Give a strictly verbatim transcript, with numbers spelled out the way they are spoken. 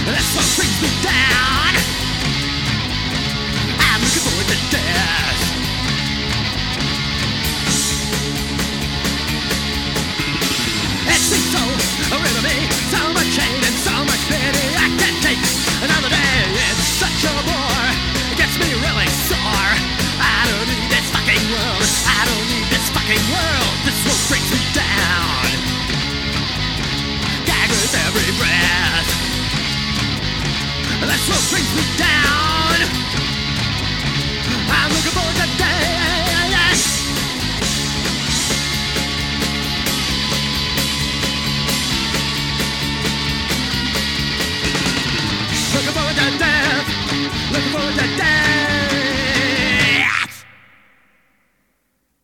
That's what brings me down. I'm looking forward to death. It seems so real to me, so much hate and so much pity. I can't take another day. It's such a bore. It gets me really sore. I don't need this fucking world. I don't need this fucking world. This world brings me down. Gag with every breath. This world brings me down. I'm looking forward to death. Looking forward to death. Looking forward to death.